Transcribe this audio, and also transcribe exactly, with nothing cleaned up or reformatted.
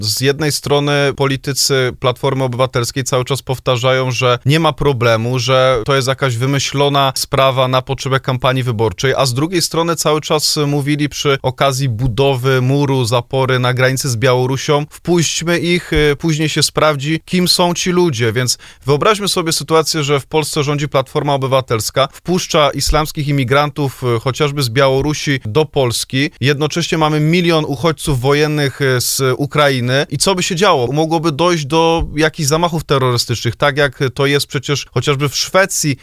Z jednej strony politycy Platformy Obywatelskiej cały czas powtarzają, że nie ma problemu, że to jest jakaś wymyślona sprawa na potrzebę kampanii wyborczej, a z drugiej strony cały czas mówili przy okazji budowy muru, zapory na granicy z Białorusią, wpuśćmy ich, później się sprawdzi, kim są ci ludzie, więc wyobraźmy sobie sytuację, że w Polsce rządzi Platforma Obywatelska, wpuszcza islamskich imigrantów chociażby z Białorusi do Polski, jednocześnie mamy milion uchodźców wojennych z Ukrainy i co by się działo? Mogłoby dojść do jakichś zamachów terrorystycznych, tak jak to jest przecież chociażby w Szwecji,